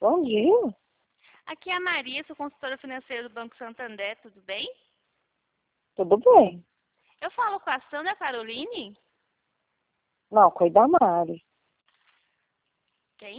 Bom dia. Aqui é a Maria, sou consultora financeira do Banco Santander, tudo bem? Tudo bem? Eu falo com a Sandra Caroline? Não, cuida da Mari. Quem?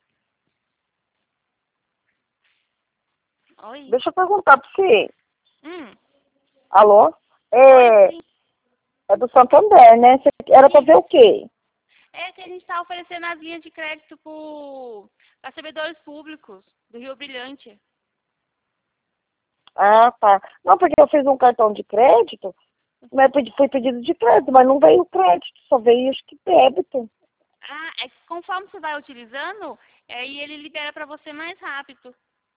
Oi? Deixa eu perguntar pra você. Hum, Alô? oi, É, sim. é do Santander, né? Você era pra ver o quê? É que a gente está oferecendo as linhas de crédito para servidores públicos do Rio Brilhante. Ah, tá. Não, porque eu fiz um cartão de crédito, mas foi pedido de crédito, mas não veio crédito, só veio acho que débito. Ah, é que conforme você vai utilizando, aí ele libera para você mais rápido.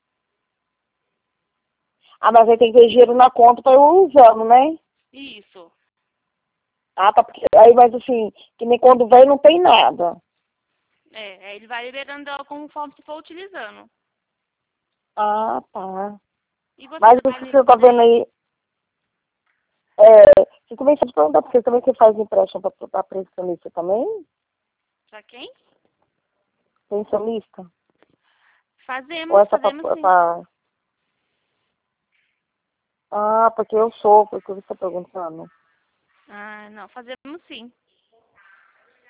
Ah, mas aí tem que ter dinheiro na conta pra eu ir usando, né? Isso. Ah, tá. Aí, mas assim, que nem quando vem não tem nada. Aí ele vai liberando ela conforme você for utilizando. Ah, tá. E você Mas o trabalha que nesse você tá vendo daí? aí, você também pode perguntar pra você também que faz empréstimo pra pensionista também? Pra quem? Pensionista? Ou Fazemos, essa fazemos sim. pra... Ah, porque eu sou, porque você tá perguntando. Ah, não, fazemos sim.